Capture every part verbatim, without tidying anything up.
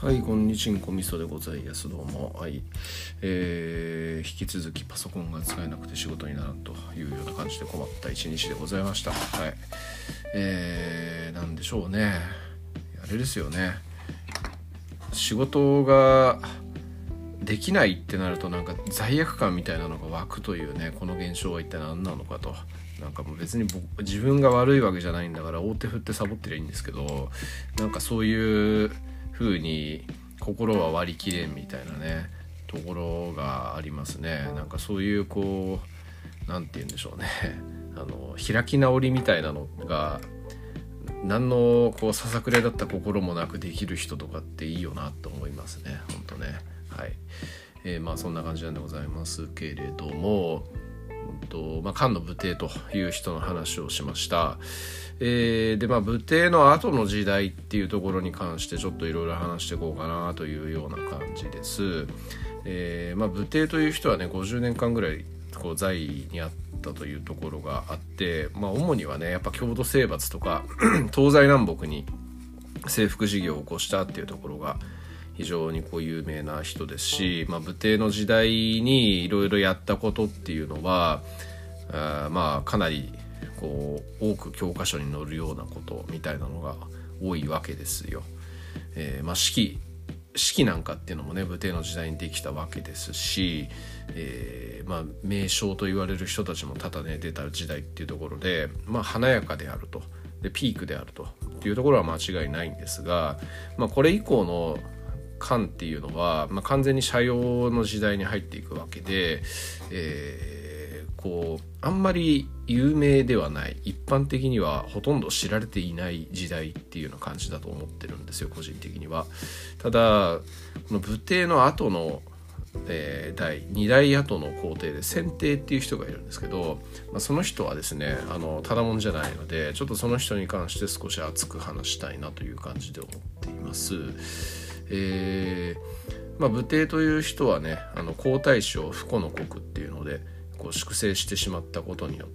はい、こんにちんこみそでございます。どうも。はい、えー、引き続きパソコンが使えなくて仕事にならんというような感じで困った一日でございました。はい、えー、なんでしょうね。あれですよね。仕事ができないってなるとなんか罪悪感みたいなのが湧くというね、この現象は一体何なのかと。なんかもう別に僕自分が悪いわけじゃないんだから大手振ってサボってりゃいいんですけど、なんかそういう風に心は割り切れんみたいなねところがありますね。なんかそういうこうなんて言うんでしょうねあの開き直りみたいなのが何のこうささくれだった心もなくできる人とかっていいよなと思いますね。本当ね。はい、えー、まあそんな感じなんでございますけれども、うんとまあ、菅野武帝という人の話をしました。えー、でまあ武帝の後の時代っていうところに関してちょっといろいろ話していこうかなというような感じです。えーまあ、武帝という人はねごじゅうねんかんぐらいこう在位にあったというところがあって、まあ、主にはねやっぱ郷土征伐とか東西南北に征服事業を起こしたっていうところが非常にこう有名な人ですし、まあ、武帝の時代にいろいろやったことっていうのはあまあかなりこう多く教科書に載るようなことみたいなのが多いわけですよ。えー、まあ式式なんかっていうのもね武帝の時代にできたわけですし、えー、まあ名将と言われる人たちも多々ね出た時代っていうところで、まあ華やかであるとでピークであるというところは間違いないんですが、まあこれ以降の漢っていうのは、まあ、完全に斜陽の時代に入っていくわけで、えー、こうあんまり有名ではない一般的にはほとんど知られていない時代っていうような感じだと思ってるんですよ個人的には。ただこの武帝の後の、えー、第に代後の皇帝で宣帝っていう人がいるんですけど、まあ、その人はですねあのただもんじゃないのでちょっとその人に関して少し熱く話したいなという感じで思っています。えーまあ、武帝という人はねあの皇太子を不古の国っていうのでこう粛清してしまったことによって、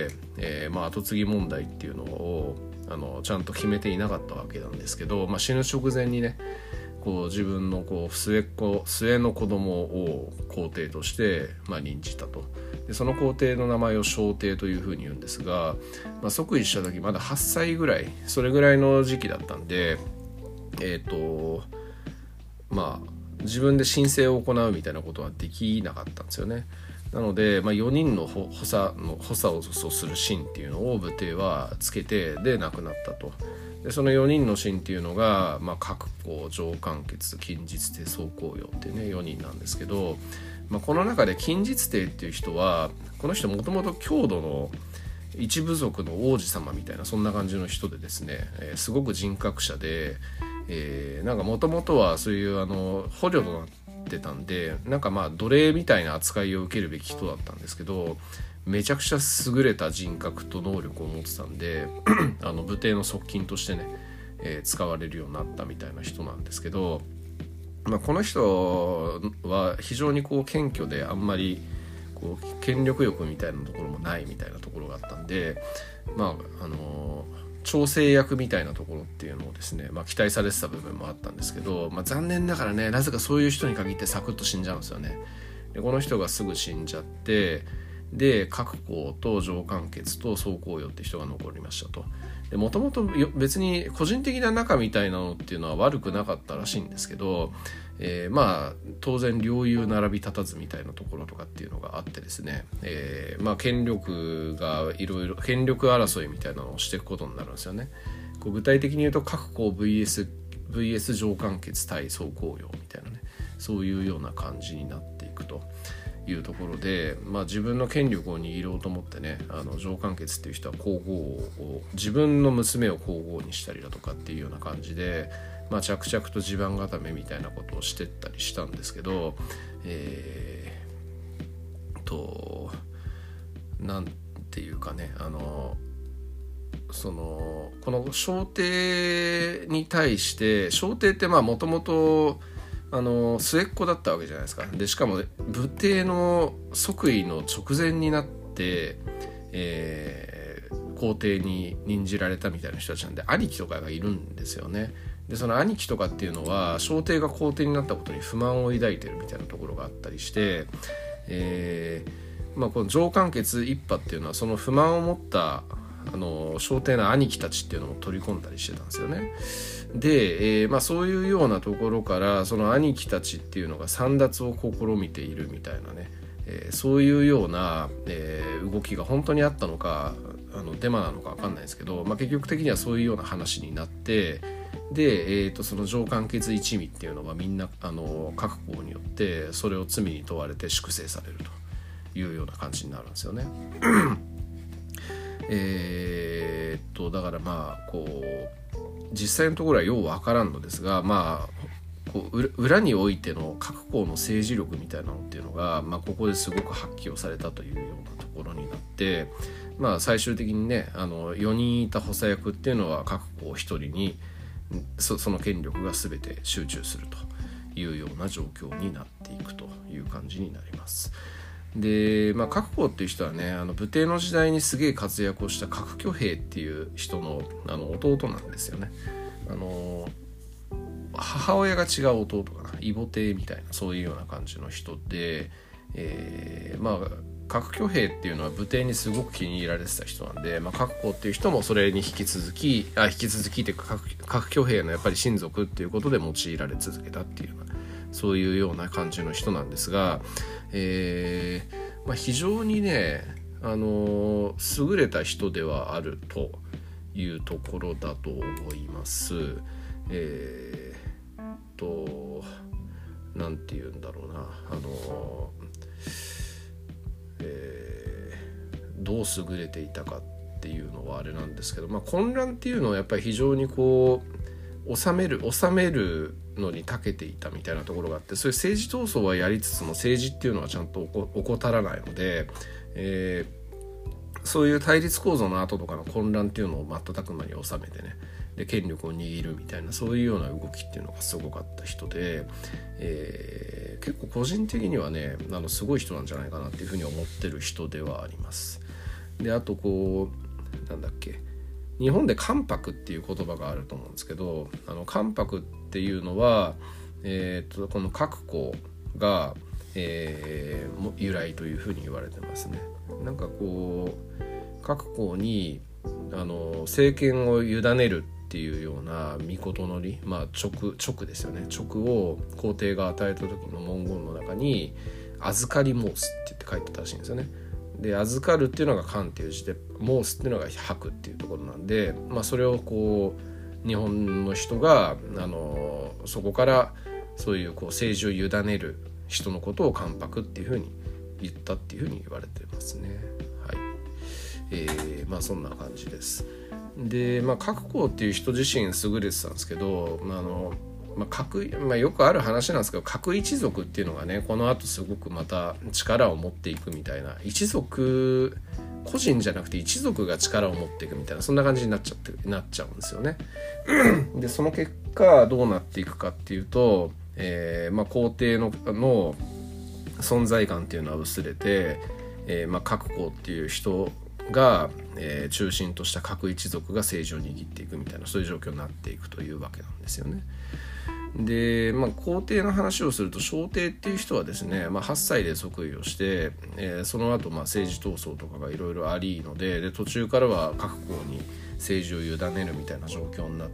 えーまあ、後継ぎ問題っていうのをあのちゃんと決めていなかったわけなんですけど、まあ、死ぬ直前にねこう自分のこう末っ子末の子供を皇帝として、まあ、任じたと。でその皇帝の名前を昭帝というふうに言うんですが、まあ、即位した時まだはっさいぐらいそれぐらいの時期だったんでえっとまあ自分で申請を行うみたいなことはできなかったんですよね。なので、まあ、よにんの補佐の補佐をする臣っていうのを武帝はつけてで亡くなったと。でそのよにんの臣っていうのが、まあ、各校上官決近日帝宗公陽っていうねよにんなんですけど、まあ、この中で近日帝っていう人はこの人もともと郷土の一部族の王子様みたいなそんな感じの人でですね、えー、すごく人格者で、えー、なんかもともとはそういうあの捕虜となってたんでなんかまあ奴隷みたいな扱いを受けるべき人だったんですけどめちゃくちゃ優れた人格と能力を持ってたんであの武帝の側近としてね、えー、使われるようになったみたいな人なんですけど、まあ、この人は非常にこう謙虚であんまりこう権力欲みたいなところもないみたいなところがあったんでまああのー調整役みたいなところっていうのをですね、まあ、期待されてた部分もあったんですけど、まあ、残念ながらねなぜかそういう人に限ってサクッと死んじゃうんですよね。でこの人がすぐ死んじゃってで各校と上官決と宗公陽って人が残りましたと。もともと別に個人的な仲みたいなのっていうのは悪くなかったらしいんですけど、えー、まあ当然両雄並び立たずみたいなところとかっていうのがあってですね、えー、まあ権力がいろいろ権力争いみたいなのをしていくことになるんですよね。こう具体的に言うと各校 ブイエス ブイエス 上官決対宗公陽みたいなねそういうような感じになっていくというところで、まあ、自分の権力を握ろうと思ってねあの上官決っていう人は皇后を自分の娘を皇后にしたりだとかっていうような感じで、まあ、着々と地盤固めみたいなことをしてったりしたんですけど、えー、となんていうかねあのそのこの昭帝に対して昭帝ってまあもともとあの末っ子だったわけじゃないですか。でしかも武帝の即位の直前になって、えー、皇帝に任じられたみたいな人たちなんで兄貴とかがいるんですよね。 でその兄貴とかっていうのは小帝が皇帝になったことに不満を抱いてるみたいなところがあったりして、えーまあ、この上官傑一派っていうのはその不満を持ったあの小帝の兄貴たちっていうのを取り込んだりしてたんですよね。で、えーまあ、そういうようなところからその兄貴たちっていうのが簒奪を試みているみたいなね、えー、そういうような、えー、動きが本当にあったのかあのデマなのか分かんないですけど、まあ、結局的にはそういうような話になって、で、えー、とその上官傑一味っていうのはみんなあの各校によってそれを罪に問われて粛清されるというような感じになるんですよね。えー、っとだからまあこう実際のところはようわからんのですが、まあこう裏においての各校の政治力みたいなのっていうのが、まあ、ここですごく発揮をされたというようなところになって、まあ、最終的にねあのよにんいた補佐役っていうのは各校ひとりに そ, その権力が全て集中するというような状況になっていくという感じになります。で、まあ、各校っていう人はねあの武帝の時代にすげえ活躍をした各挙兵っていう人 の, あの弟なんですよね。あの母親が違う弟かな、異母帝みたいなそういうような感じの人で、えー、まあ各挙兵っていうのは武帝にすごく気に入られてた人なんで、まあ、各校っていう人もそれに引き続きあ引き続きっていうか 各, 各挙兵のやっぱり親族っていうことで用いられ続けたっていうようなそういうような感じの人なんですが、えーまあ、非常にね、あのー、優れた人ではあるというところだと思います。えー、っとなんて言うんだろうな、あのーえー、どう優れていたかっていうのはあれなんですけど、まあ、混乱っていうのはやっぱり非常にこう収める収めるのに長けていたみたいなところがあって、そういう政治闘争はやりつつも政治っていうのはちゃんと怠らないので、えー、そういう対立構造の後とかの混乱っていうのを瞬く間に収めてね、で権力を握るみたいなそういうような動きっていうのがすごかった人で、えー、結構個人的にはねあのすごい人なんじゃないかなっていうふうに思ってる人ではあります。であとこうなんだっけ日本で関白っていう言葉があると思うんですけど、あの関白っていうのは、えー、とこの各校が、えー、由来というふうに言われてますね。なんかこう各校にあの政権を委ねるっていうような御事のり、まあ直直ですよね。直を皇帝が与えた時の文言の中に預かり申すって言って書いてたらしいんですよね。で預かるっていうのが官っていう字で申すっていうのが吐くっていうところなんで、まあ、それをこう日本の人があのそこからそういうこう政治を委ねる人のことを関白っていうふうに言ったっていうふうに言われてますね。はい、えー、まあそんな感じです。で、まあ、各校っていう人自身優れてたんですけど、まああのまあ各まあ、よくある話なんですけど、各一族っていうのがねこの後すごくまた力を持っていくみたいな、一族個人じゃなくて一族が力を持っていくみたいなそんな感じになっちゃってなっちゃうんですよね。でその結果どうなっていくかっていうと、えーまあ、皇帝 の, の存在感っていうのは薄れて、えーまあ、各校っていう人が、えー、中心とした各一族が政治を握っていくみたいなそういう状況になっていくというわけなんですよね。で、まあ、皇帝の話をすると小帝っていう人はですね、まあ、はっさいで即位をして、えー、その後まあ政治闘争とかがいろいろありの で, で途中からは各校に政治を委ねるみたいな状況になって、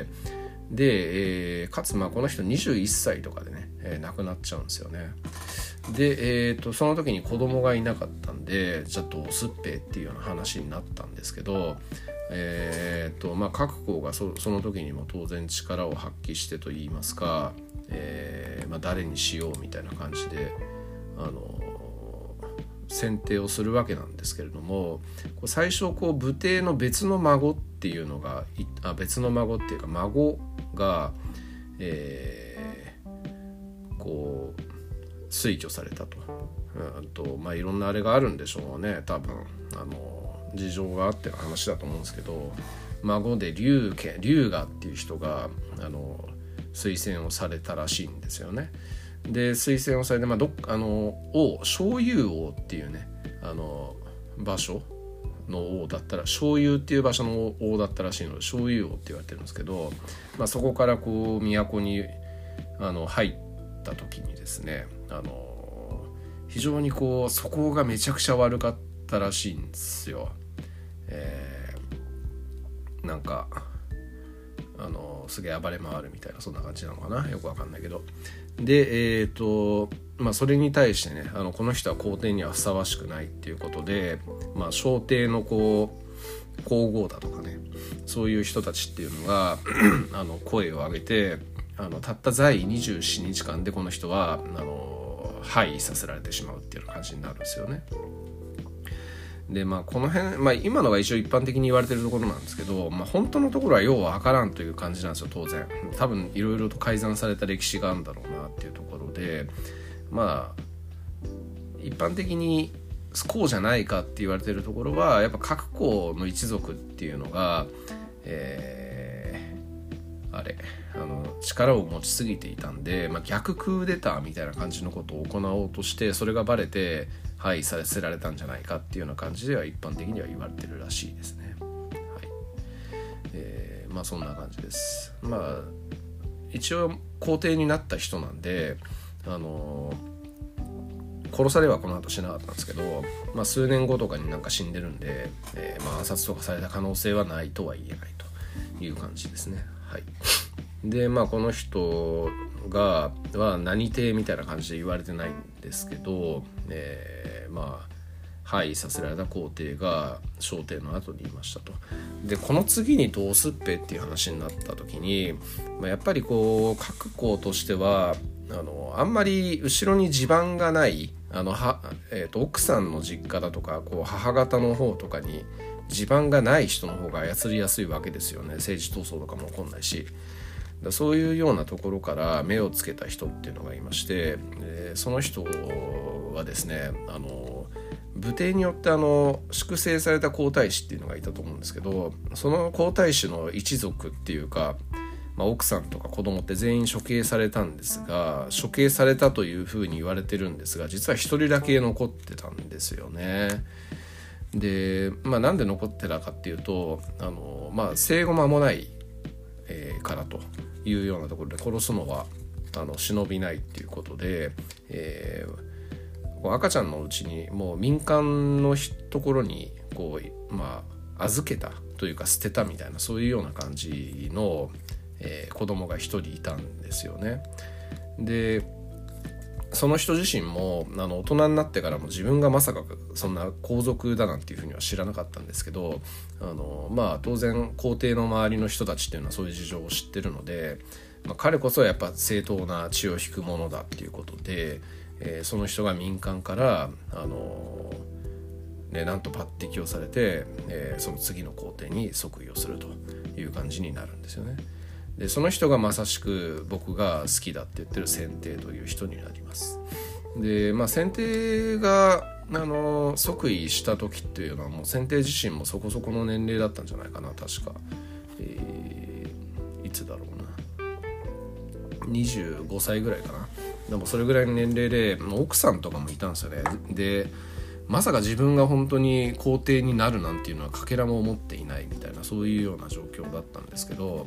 で、えー、かつまあこの人にじゅういっさいとかでね、えー、亡くなっちゃうんですよね。で、えー、とその時に子供がいなかったんでじゃあどうすっぺっていうような話になったんですけど、えーとまあ、各校が そ, その時にも当然力を発揮してといいますか、えーまあ、誰にしようみたいな感じで、あのー、選定をするわけなんですけれども、最初こう武帝の別の孫っていうのがあ別の孫っていうか孫が、えー、こう推挙されたと、うんとまあ、いろんなあれがあるんでしょうね多分あの事情があっての話だと思うんですけど、孫で龍家龍河っていう人があの推薦をされたらしいんですよね。で推薦をされて、まあ、どあの王昭雄王っていうねあの場所の王だったら醤油っていう場所の王だったらしいので醤油王って言われてるんですけど、まあ、そこからこう都にあの入った時にですね、あの非常にこう素行がめちゃくちゃ悪かったらしいんですよ。えー、なんかあのすげえ暴れ回るみたいな、そんな感じなのかな、よくわかんないけど。でえっ、ー、とまあそれに対してね、あのこの人は皇帝にはふさわしくないっていうことで、まあ小帝のこう皇后だとかね、そういう人たちっていうのがあの声を上げて、あのたった在位にじゅうしちにちかんでこの人はあの廃位させられてしまうっていう感じになるんですよね。でまあこの辺、まあ、今のが一応一般的に言われてるところなんですけど、まあ、本当のところはようわからんという感じなんですよ。当然多分いろいろと改ざんされた歴史があるんだろうなっていうところで、まあ一般的にこうじゃないかって言われてるところはやっぱ各皇の一族っていうのが、えー、あれあの力を持ちすぎていたんで、まあ、逆クーデターみたいな感じのことを行おうとして、それがバレて廃位させられたんじゃないかっていうような感じでは一般的には言われてるらしいですね。はい、えー、まあそんな感じです。まあ一応皇帝になった人なんで、あのー、殺されはこの後しなかったんですけど、まあ、数年後とかになんか死んでるんで、えーまあ、暗殺とかされた可能性はないとは言えないという感じですね。はい、でまあこの人がは何帝みたいな感じで言われてないんですけど、えー、まあ廃位させられた皇帝が小帝の後にいましたと。でこの次にどうすっぺっていう話になった時に、まあ、やっぱりこう各皇としてはあのあんまり後ろに地盤がないあのは、えー、と奥さんの実家だとかこう母方の方とかに地盤がない人の方が操りやすいわけですよね。政治闘争とかも起こんないし、だそういうようなところから目をつけた人っていうのがいまして、えー、その人はですね、あの武帝によってあの粛清された皇太子っていうのがいたと思うんですけど、その皇太子の一族っていうか、まあ、奥さんとか子供って全員処刑されたんですが、処刑されたというふうに言われてるんですが、実は一人だけ残ってたんですよね。で、まあ、なんで残ってたかっていうと、あの、まあ、生後間もない、えー、からというようなところで殺すのはあの忍びないっていうことで、えー、赤ちゃんのうちにもう民間のところにこう、まあ、預けたというか捨てたみたいな、そういうような感じの、えー、子供が一人いたんですよね。でその人自身もあの大人になってからも自分がまさかそんな皇族だなんていうふうには知らなかったんですけど、あの、まあ、当然皇帝の周りの人たちっていうのはそういう事情を知ってるので、まあ、彼こそやっぱ正当な血を引くものだっていうことで、えー、その人が民間からあの、ね、なんと抜擢をされて、えー、その次の皇帝に即位をするという感じになるんですよね。でその人がまさしく僕が好きだって言ってる先帝という人になります。で、まあ、先帝があの即位した時っていうのはもう先帝自身もそこそこの年齢だったんじゃないかな、確か、えー、いつだろうな、にじゅうごさいぐらいかな。でもそれぐらいの年齢でもう奥さんとかもいたんですよね。でまさか自分が本当に皇帝になるなんていうのはかけらも思っていないみたいな、そういうような状況だったんですけど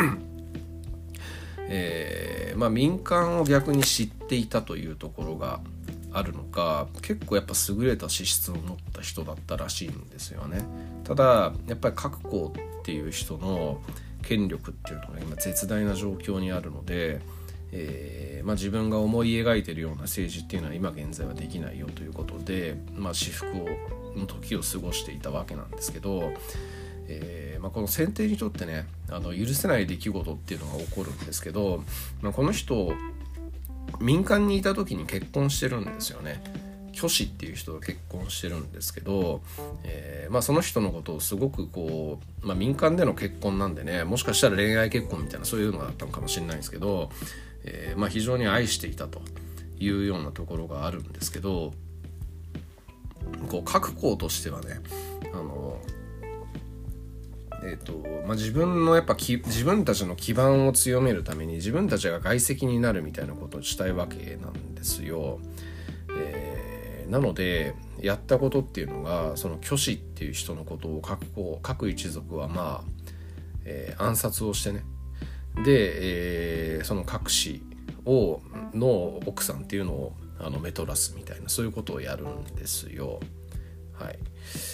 えーまあ、民間を逆に知っていたというところがあるのか、結構やっぱ優れた資質を持った人だったらしいんですよね。ただやっぱり各皇っていう人の権力っていうのが今絶大な状況にあるので、えーまあ、自分が思い描いているような政治っていうのは今現在はできないよということで、まあ、至福をの時を過ごしていたわけなんですけど、えーまあ、この先帝にとってね、あの許せない出来事っていうのが起こるんですけど、まあ、この人民間にいた時に結婚してるんですよね。虚子っていう人と結婚してるんですけど、えーまあ、その人のことをすごくこう、まあ、民間での結婚なんでね、もしかしたら恋愛結婚みたいなそういうのがあったのかもしれないんですけど、えーまあ、非常に愛していたというようなところがあるんですけど、こう各皇としてはね、あのえーとまあ、自分のやっぱき自分たちの基盤を強めるために自分たちが外戚になるみたいなことをしたいわけなんですよ。えー、 ー、なのでやったことっていうのがその虚子っていう人のことを各各一族はまあ、えー、暗殺をしてねで、えー、その各子をの奥さんっていうのをあのメトラスみたいなそういうことをやるんですよ。はい、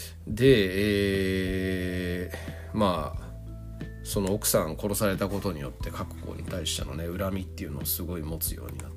で、えー、まあその奥さん殺されたことによって各校に対してのね恨みっていうのをすごい持つようになって、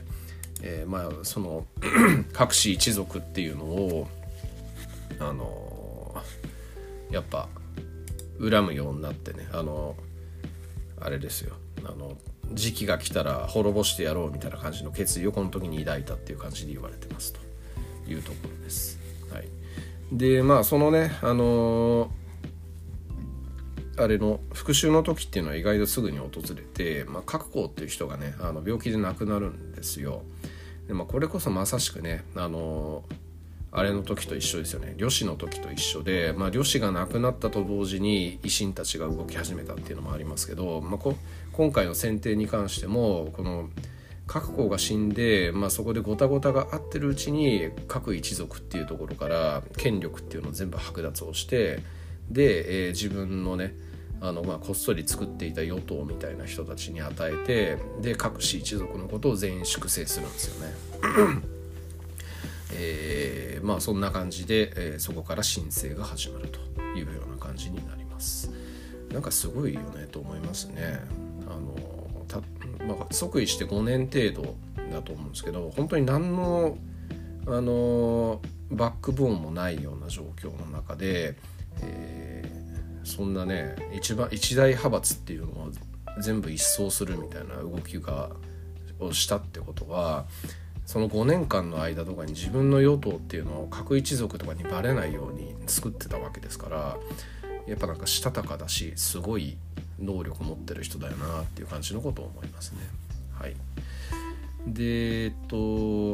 えー、まあその各氏一族っていうのをあのー、やっぱ恨むようになってねあのー、あれですよあの時期が来たら滅ぼしてやろうみたいな感じの決意をこの時に抱いたっていう感じで言われてますというところです。はい、でまあそのねあのーあれの復讐の時っていうのは意外とすぐに訪れて、まあ、各校っていう人がねあの病気で亡くなるんですよ。で、まあ、これこそまさしくねあのあれの時と一緒ですよね。呂氏の時と一緒で、まあ、呂氏が亡くなったと同時に維新たちが動き始めたっていうのもありますけど、まあ、こ今回の選定に関してもこの各校が死んで、まあ、そこでごたごたがあってるうちに各一族っていうところから権力っていうのを全部剥奪をしてで、えー、自分のねあのまあこっそり作っていた与党みたいな人たちに与えてで各氏一族のことを全員粛清するんですよね。えー、まあそんな感じで、えー、そこから申請が始まるというような感じになります。なんかすごいよねと思いますね。あのた、まあ、即位してごねん程度だと思うんですけど本当に何のあのバックボーンもないような状況の中で、えーそんなね 一番一大派閥っていうのを全部一掃するみたいな動きがをしたってことはそのごねんかんの間とかに自分の与党っていうのを各一族とかにバレないように作ってたわけですからやっぱなんかしたたかだしすごい能力を持ってる人だよなっていう感じのことを思いますね。はい、でえっと,、うん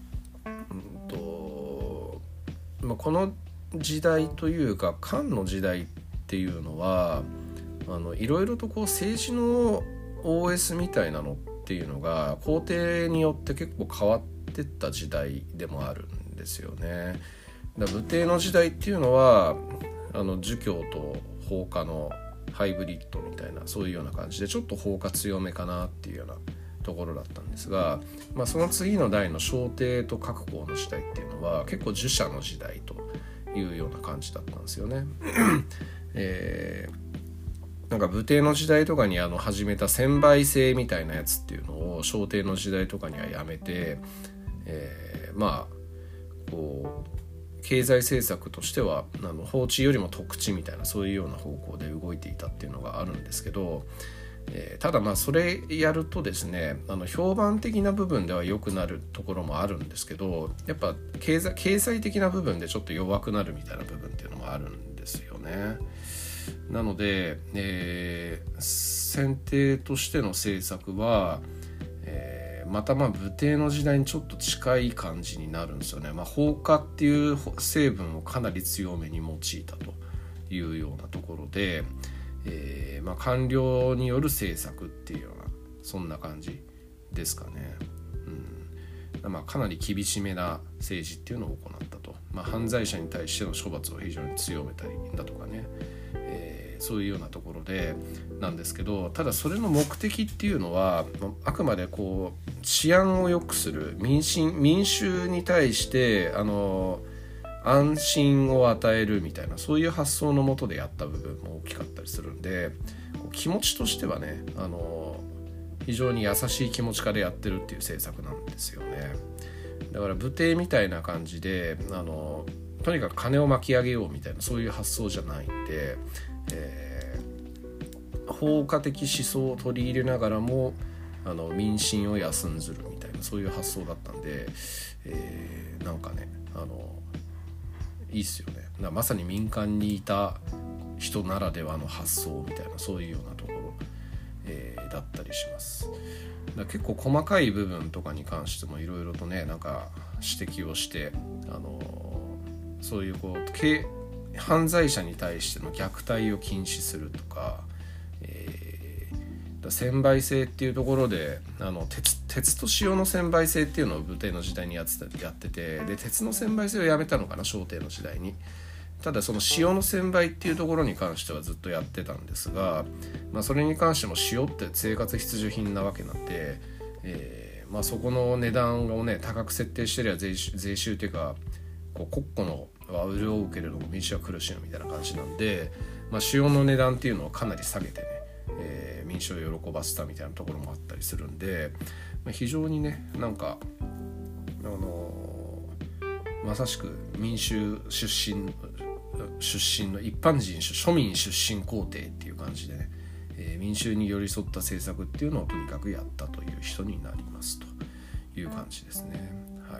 とまあ、この時代というか漢の時代ってっていうのはあのいろいろとこう政治の オーエス みたいなのっていうのが皇帝によって結構変わってった時代でもあるんですよね。だから武帝の時代っていうのはあの儒教と法家のハイブリッドみたいなそういうような感じでちょっと法家強めかなっていうようなところだったんですが、まあ、その次の代の昭帝と各校の時代っていうのは結構儒者の時代というような感じだったんですよね。えー、なんか武帝の時代とかにあの始めた専売制みたいなやつっていうのを昭帝の時代とかにはやめて、えー、まあこう経済政策としてはあの法治よりも特治みたいなそういうような方向で動いていたっていうのがあるんですけど、えー、ただまあそれやるとですねあの評判的な部分では良くなるところもあるんですけどやっぱ経済、経済的な部分でちょっと弱くなるみたいな部分っていうのもあるんですよね。なので、えー、選定としての政策は、えー、またまあ武帝の時代にちょっと近い感じになるんですよね。まあ、法家っていう成分をかなり強めに用いたというようなところで、えーまあ、官僚による政策っていうようなそんな感じですかね。うんまあ、かなり厳しめな政治っていうのを行ったと、まあ、犯罪者に対しての処罰を非常に強めたりだとかね、えー、そういうようなところでなんですけどただそれの目的っていうのはあくまでこう治安を良くする民心民衆に対してあの安心を与えるみたいなそういう発想のもとでやった部分も大きかったりするんで気持ちとしてはねあの非常に優しい気持ちからやってるっていう政策なんですよね。だから武帝みたいな感じであのとにかく金を巻き上げようみたいなそういう発想じゃないんで、えー、法家的思想を取り入れながらもあの民心を休んずるみたいなそういう発想だったんで、えー、なんかねあのいいっすよね。まさに民間にいた人ならではの発想みたいなそういうようなところ、えー、だったりします。だ結構細かい部分とかに関してもいろいろとねなんか指摘をしてあのー、そういうこう犯罪者に対しての虐待を禁止するとか、え専売制っていうところであの 鉄, 鉄と塩の専売制っていうのを武帝の時代にやってたやってて、で鉄の専売制をやめたのかな小帝の時代に。ただその塩の専売っていうところに関してはずっとやってたんですが、まあ、それに関しても塩って生活必需品なわけなんで、えーまあ、そこの値段をね高く設定してりゃ税収、税収っていうかこう国庫のは潤うけれども民衆は苦しむみたいな感じなんで、まあ、塩の値段っていうのをかなり下げてね、えー、民衆を喜ばせたみたいなところもあったりするんで、まあ、非常にねなんかあのー、まさしく民衆出身出身の一般人庶民出身皇帝っていう感じでね、えー、民衆に寄り添った政策っていうのをとにかくやったという人になりますという感じですね。はい。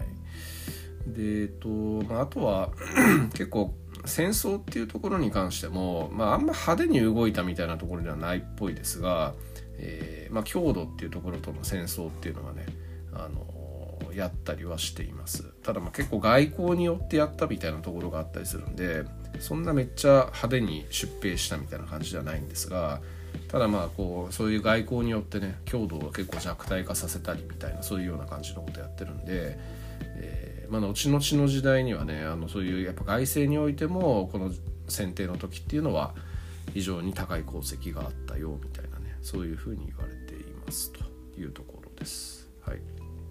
で、えっとまあ、あとは結構戦争っていうところに関しても、まあ、あんま派手に動いたみたいなところではないっぽいですが、えーまあ、匈奴っていうところとの戦争っていうのはね、あのやったりはしています。ただまあ結構外交によってやったみたいなところがあったりするんで、そんなめっちゃ派手に出兵したみたいな感じではないんですが、ただまあこうそういう外交によってね匈奴を結構弱体化させたりみたいなそういうような感じのことやってるんで、えーまあ、後々の時代にはねあのそういうやっぱ外政においてもこの選定の時っていうのは非常に高い功績があったよみたいなねそういうふうに言われていますというところです。はい。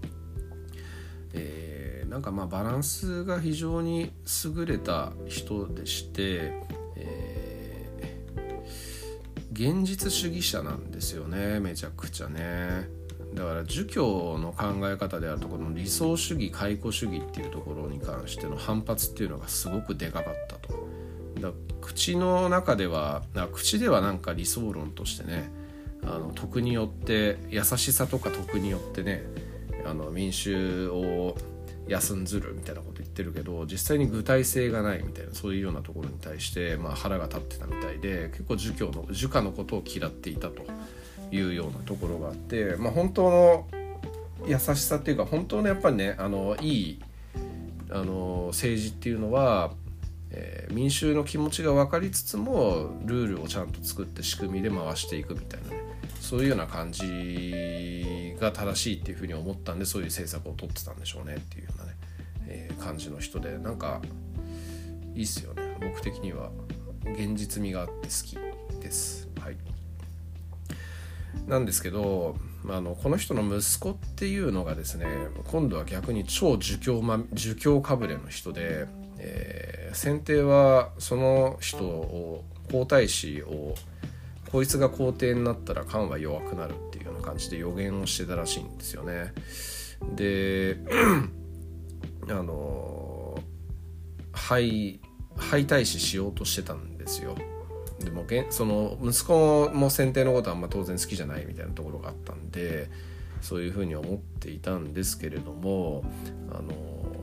えー、なんかまあバランスが非常に優れた人でして、えー、現実主義者なんですよねめちゃくちゃね。だから儒教の考え方であるところの理想主義解雇主義っていうところに関しての反発っていうのがすごくでかかったと。だ口の中では口ではなんか理想論としてねあの徳によって優しさとか徳によってねあの民衆を休んずるみたいなこと言ってるけど実際に具体性がないみたいなそういうようなところに対して、まあ、腹が立ってたみたいで結構儒教の儒家のことを嫌っていたというようなところがあって、まあ、本当の優しさっていうか本当のやっぱりねあのいいあの政治っていうのは、えー、民衆の気持ちが分かりつつもルールをちゃんと作って仕組みで回していくみたいなねそういうような感じが正しいっていうふうに思ったんでそういう政策を取ってたんでしょうねっていうようなね、えー、感じの人でなんかいいっすよね。僕的には現実味があって好きです。はい。なんですけどあのこの人の息子っていうのがですね今度は逆に超儒教、ま、儒教かぶれの人で、えー、先帝はその人を皇太子をこいつが皇帝になったら漢は弱くなるっていうような感じで予言をしてたらしいんですよね。であの廃廃太子しようとしてたんですよ。でもその息子も先帝のことはあんま当然好きじゃないみたいなところがあったんでそういうふうに思っていたんですけれどもあの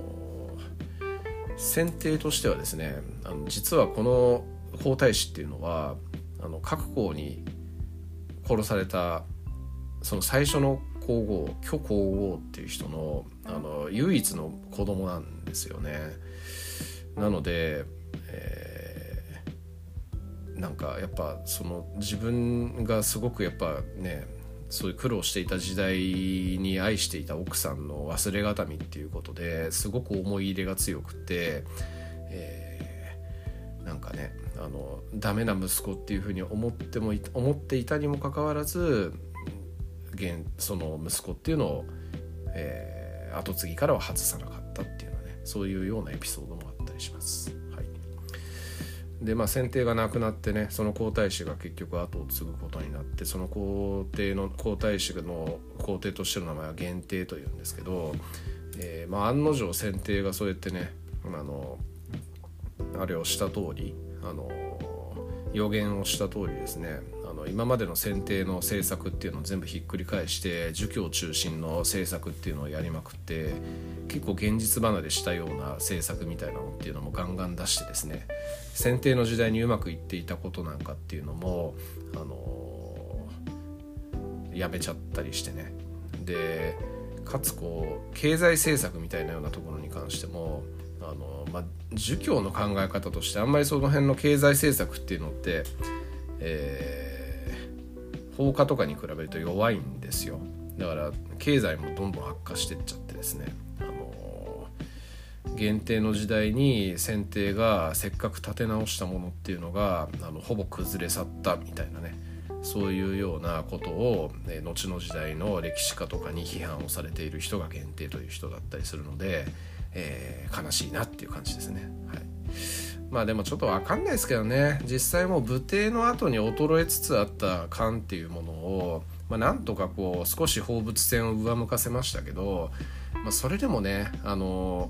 先帝としてはですねあの実はこの皇太子っていうのはあの各皇に殺されたその最初の皇后虚皇后っていう人の、あの唯一の子供なんですよね。なので、えー、なんかやっぱその自分がすごくやっぱねそういう苦労していた時代に愛していた奥さんの忘れがたみっていうことですごく思い入れが強くて、えー、なんかねあのダメな息子っていうふうに思っても思っていたにもかかわらず現その息子っていうのを、えー、後継ぎからは外さなかったっていうのはねそういうようなエピソードもあったりします。はい、でまあ先帝が亡くなってねその皇太子が結局後を継ぐことになってその皇帝の皇太子の皇帝としての名前は元帝というんですけど、えーまあ、案の定先帝がそうやってねあのあれをした通りあの予言をした通りですねあの今までの先帝の政策っていうのを全部ひっくり返して儒教中心の政策っていうのをやりまくって結構現実離れしたような政策みたいなのっていうのもガンガン出してですね先帝の時代にうまくいっていたことなんかっていうのもあのやめちゃったりしてねでかつこう経済政策みたいなようなところに関してもあのまあ、儒教の考え方としてあんまりその辺の経済政策っていうのって、えー、 放火とかに比べると弱いんですよ。だから経済もどんどん悪化していっちゃってですね、あの限定の時代に選定がせっかく立て直したものっていうのがあのほぼ崩れ去ったみたいなね、そういうようなことを、ね、後の時代の歴史家とかに批判をされている人が限定という人だったりするので、えー、悲しいなっていう感じですね。はい、まあでもちょっと分かんないですけどね、実際もう武帝の後に衰えつつあった漢っていうものを、まあ、なんとかこう少し放物線を上向かせましたけど、まあ、それでもね、あの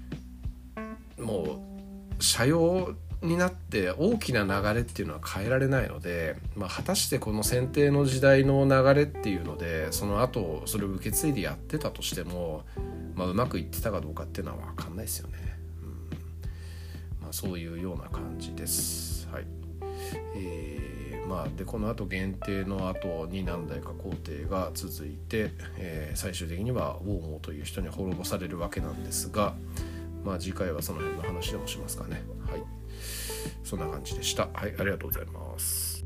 もう社用になって大きな流れっていうのは変えられないので、まあ、果たしてこの選定の時代の流れっていうのでその後それを受け継いでやってたとしても、まあ、うまくいってたかどうかっていうのは分かんないですよね。うん、まあ、そういうような感じです。はい。えー、まあでこの後限定の後に何代か皇帝が続いて、えー、最終的にはウォーモーという人に滅ぼされるわけなんですが、まあ次回はその辺の話でもしますかね。はい。そんな感じでした。はい、ありがとうございます。